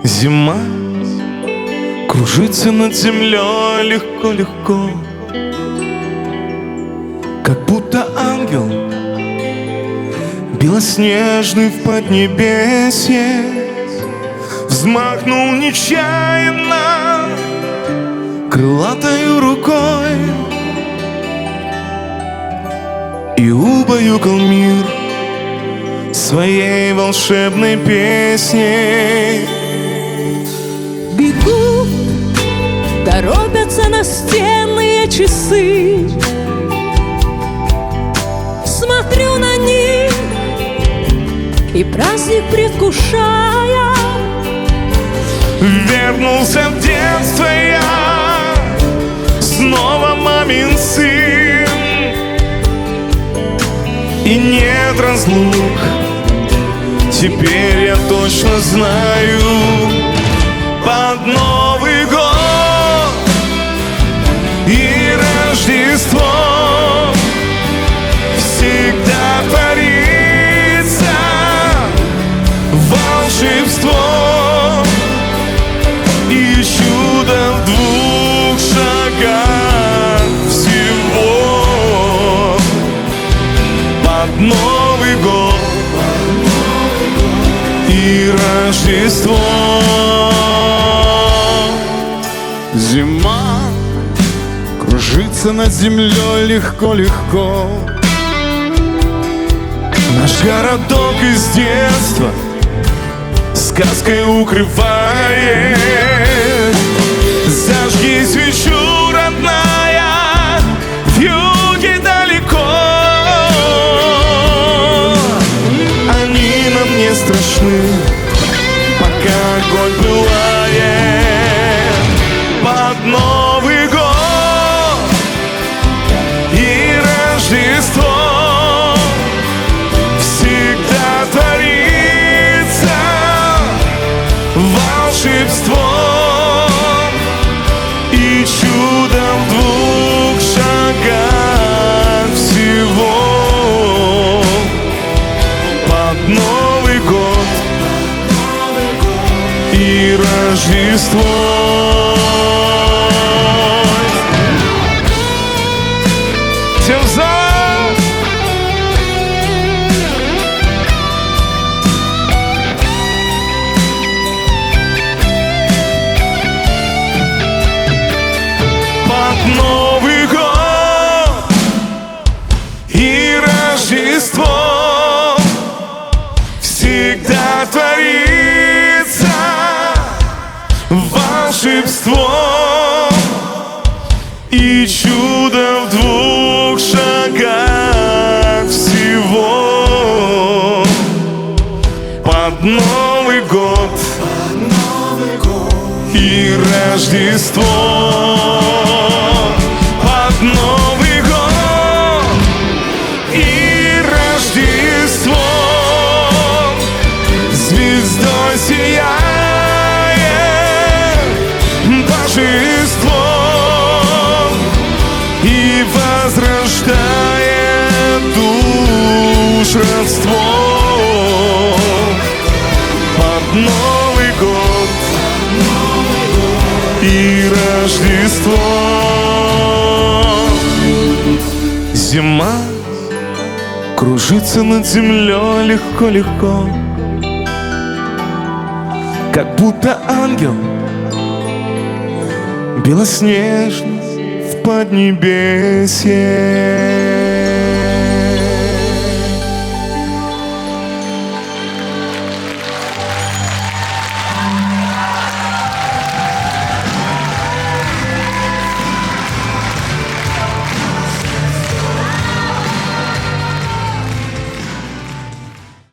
Зима кружится над землей легко-легко, как будто ангел белоснежный в поднебесье взмахнул нечаянно крылатою рукой и убаюкал мир своей волшебной песней. Бегут, торопятся настенные часы. Смотрю на них и праздник предвкушая. Вернулся в детство я, снова мамин сын, и нет разлук, теперь я точно знаю. Под Новый год и Рождество всегда творится волшебство и чудо в двух шагах всего. Под Новый год и Рождество. Зима кружится над землей легко-легко. Наш городок из детства сказкой укрывает. Зажги свечу, родная, в юге далеко. Они нам не страшны, пока огонь пылает. Под Новый год и Рождество всегда творится волшебство и чудо в двух шагах всего. Под Новый год и Рождество. Всем в зал! Под Новый год и Рождество всегда творится волшебство и чудо в двух шагах всего. Под Новый год и Рождество. Под Новый год и Рождество звездой сияет божество и возрождает душ родство. Под Новый год и Рождество. Зима кружится над землей легко-легко, как будто ангел белоснежный в поднебесье.